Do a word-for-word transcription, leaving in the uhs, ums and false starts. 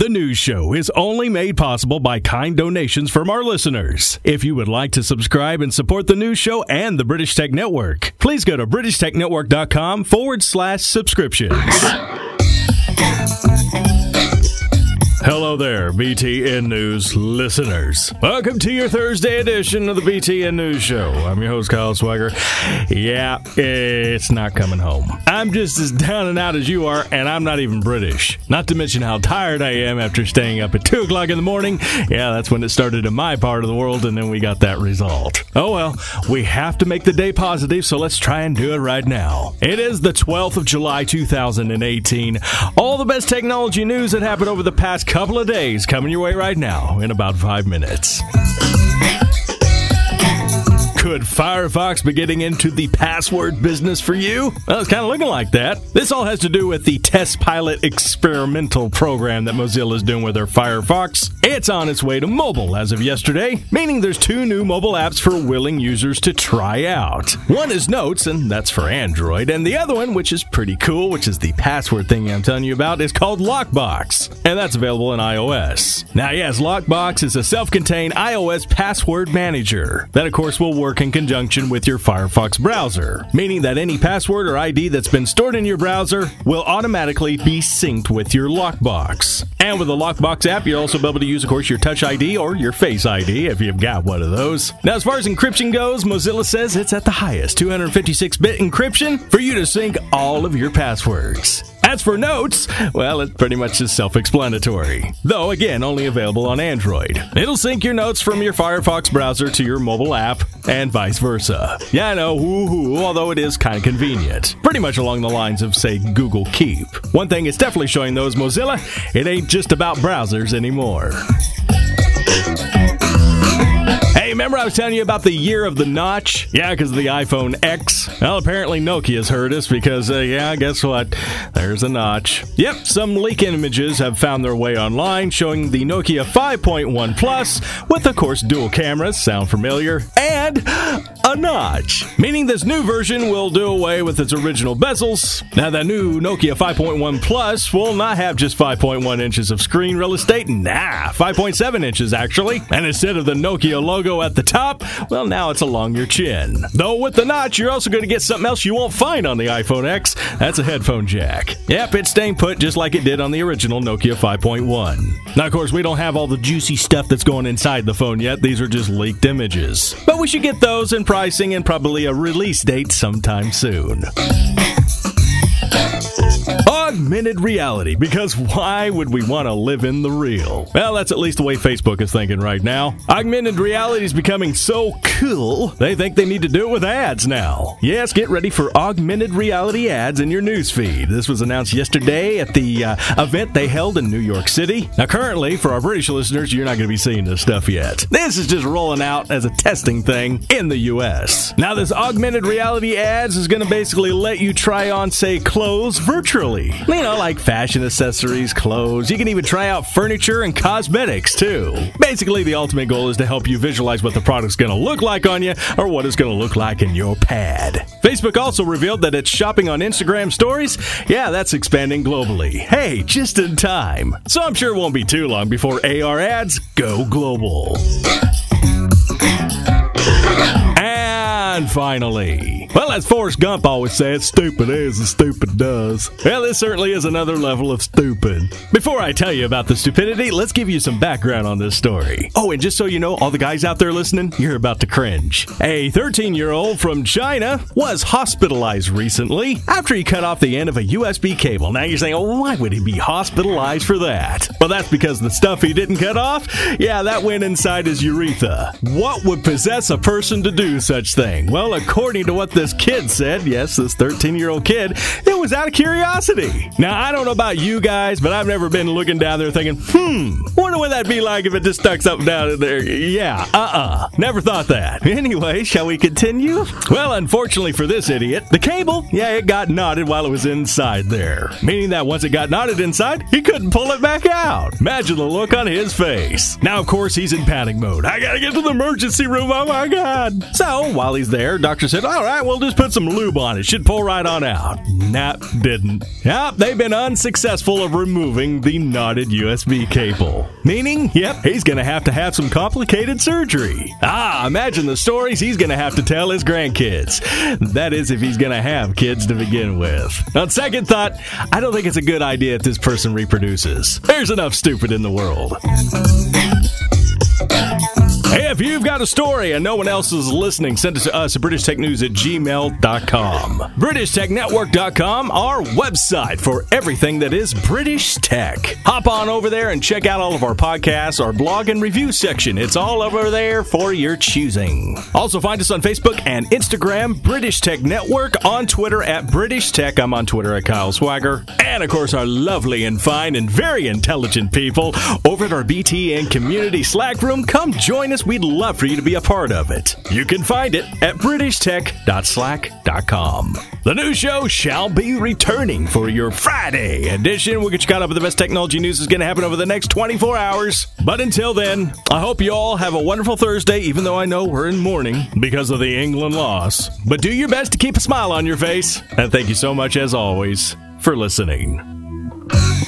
The news show is only made possible by kind donations from our listeners. If you would like to subscribe and support the news show and the British Tech Network, please go to britishtechnetwork.com forward slash subscriptions. Hello there, B T N News listeners. Welcome to your Thursday edition of the B T N News Show. I'm your host, Kyle Swagger. Yeah, it's not coming home. I'm just as down and out as you are, and I'm not even British. Not to mention how tired I am after staying up at two o'clock in the morning. Yeah, that's when it started in my part of the world, and then we got that result. Oh well, we have to make the day positive, so let's try and do it right now. It is the twelfth of July, two thousand eighteen. All the best technology news that happened over the past couple of days coming your way right now in about five minutes. Could Firefox be getting into the password business for you? Well, it's kind of looking like that. This all has to do with the test pilot experimental program that Mozilla is doing with their Firefox. It's on its way to mobile as of yesterday, meaning there's two new mobile apps for willing users to try out. One is Notes, and that's for Android, and the other one, which is pretty cool, which is the password thing I'm telling you about, is called Lockbox, and that's available in iOS. Now, yes, Lockbox is a self-contained iOS password manager that, of course, will work in conjunction with your Firefox browser, meaning that any password or I D that's been stored in your browser will automatically be synced with your Lockbox. And with the Lockbox app, you'll also be able to use, of course, your Touch I D or your Face I D if you've got one of those. Now, as far as encryption goes, Mozilla says it's at the highest two hundred fifty-six bit encryption for you to sync all of your passwords. As for Notes, well, it's pretty much just self-explanatory. Though, again, only available on Android. It'll sync your notes from your Firefox browser to your mobile app, and vice versa. Yeah, I know, woo-hoo, although it is kind of convenient. Pretty much along the lines of, say, Google Keep. One thing it's definitely showing, though, is Mozilla, it ain't just about browsers anymore. Hey, remember I was telling you about the year of the notch? Yeah, because of the iPhone X. Well, apparently Nokia's heard us because, uh, yeah, guess what? There's a notch. Yep, some leak images have found their way online showing the Nokia five point one Plus with, of course, dual cameras, sound familiar, and a notch. Meaning this new version will do away with its original bezels. Now, the new Nokia five point one Plus will not have just five point one inches of screen real estate. Nah, five point seven inches, actually. And instead of the Nokia logo at the top, well, now it's along your chin. Though with the notch, you're also going to get something else you won't find on the iPhone X. That's a headphone jack. Yep, it's staying put just like it did on the original Nokia five point one. Now, of course, we don't have all the juicy stuff that's going inside the phone yet. These are just leaked images. But we should get those in pricing and probably a release date sometime soon. Augmented reality, because why would we want to live in the real? Well, that's at least the way Facebook is thinking right now. Augmented reality is becoming so cool, they think they need to do it with ads now. Yes, get ready for augmented reality ads in your newsfeed. This was announced yesterday at the uh, event they held in New York City. Now, currently, for our British listeners, you're not going to be seeing this stuff yet. This is just rolling out as a testing thing in the U S. Now, this augmented reality ads is going to basically let you try on, say, clothes virtually. You know, like fashion accessories, clothes. You can even try out furniture and cosmetics, too. Basically, the ultimate goal is to help you visualize what the product's going to look like on you or what it's going to look like in your pad. Facebook also revealed that it's shopping on Instagram stories. Yeah, that's expanding globally. Hey, just in time. So I'm sure it won't be too long before A R ads go global. And finally, well, as Forrest Gump always said, stupid is as stupid does. Well, this certainly is another level of stupid. Before I tell you about the stupidity, let's give you some background on this story. Oh, and just so you know, all the guys out there listening, you're about to cringe. A thirteen-year-old from China was hospitalized recently after he cut off the end of a U S B cable. Now you're saying, oh, why would he be hospitalized for that? Well, that's because the stuff he didn't cut off, yeah, that went inside his urethra. What would possess a person to do such thing? Well, according to what this kid said, yes, this thirteen-year-old kid, it was out of curiosity. Now, I don't know about you guys, but I've never been looking down there thinking, hmm, wonder what that'd be like if it just stuck something down in there. Yeah, uh-uh. Never thought that. Anyway, shall we continue? Well, unfortunately for this idiot, the cable, yeah, it got knotted while it was inside there. Meaning that once it got knotted inside, he couldn't pull it back out. Imagine the look on his face. Now, of course, he's in panic mode. I gotta get to the emergency room, oh my God. So, while he's there. Doctor said, all right, we'll just put some lube on it. Should pull right on out. Nah, didn't. Yep, they've been unsuccessful of removing the knotted U S B cable. Meaning, yep, he's going to have to have some complicated surgery. Ah, imagine the stories he's going to have to tell his grandkids. That is, if he's going to have kids to begin with. On second thought, I don't think it's a good idea if this person reproduces. There's enough stupid in the world. Hey, if you've got a story and no one else is listening, send it to us at british tech news at gmail dot com. british tech network dot com, our website for everything that is British Tech. Hop on over there and check out all of our podcasts, our blog and review section. It's all over there for your choosing. Also find us on Facebook and Instagram, British Tech Network, on Twitter at British Tech. I'm on Twitter at Kyle Swagger. And, of course, our lovely and fine and very intelligent people over at our B T N Community Slack room. Come join us. We'd love for you to be a part of it. You can find it at british tech dot slack dot com. The new show shall be returning for your Friday edition. We'll get you caught up with the best technology news that's going to happen over the next twenty-four hours. But until then, I hope you all have a wonderful Thursday, even though I know we're in mourning because of the England loss. But do your best to keep a smile on your face. And thank you so much, as always, for listening.